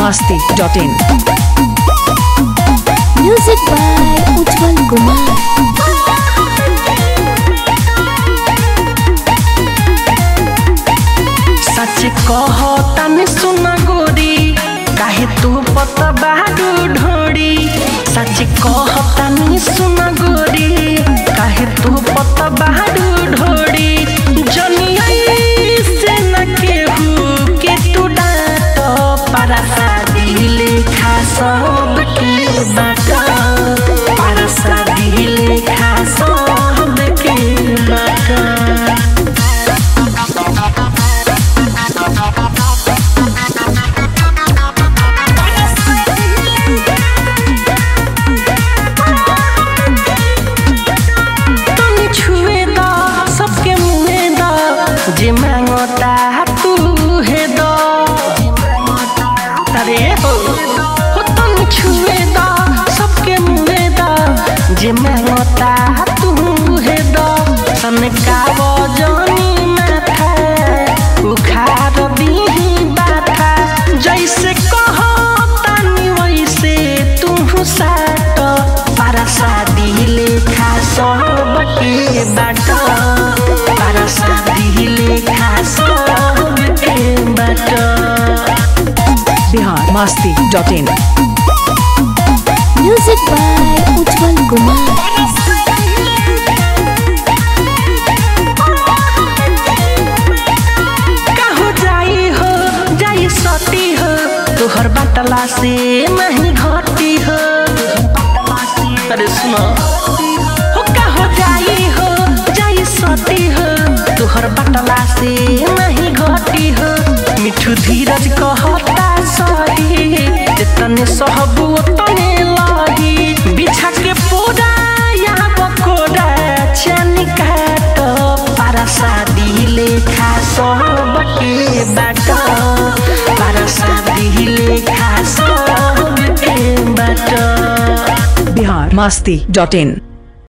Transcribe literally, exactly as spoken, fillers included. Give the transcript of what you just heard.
masti dot in. Music by Ujjwal Kumar. सच कहो तने सुना गोरी काहे तू पता बाडू ढोड़ी। सच कहो तने सुना गोरी काहे तू पता बाडू ढोड़ी। जनिया से न केहू के तू डांट पारा शादी लेखा सब के बाटा। पारा शादी लेखा सब के बाटा। जे मांगता तू है दो अरे हो हो तुम छुए दो सबके मुँह दो। जे मांगता तू है दो सनका वजनी माथा उखाड़ दी बाथा। जैसे कहो तानी वैसे तू साट पारा शादी लेखा सब के बाटा। पारा शादी लेखा सब के बाटा। Bihar masti dot in. Music by Ujjwal Kumar. कहो जाई हो जाई सती हो तोहर बाटला से नहीं घटी हो। अरे सुनो हो कहो जाई हो जाई सती हो तोहर बाटला से नहीं घटी हो। मिठू धीरज कहता सही जितने सहबू उतने लही। बिछा के पूरा या बकोड़ा चैनी काट पारा शादी लेखा सब के बाटा। पारा शादी लेखा सब के बाटा। Bihar masti dot in.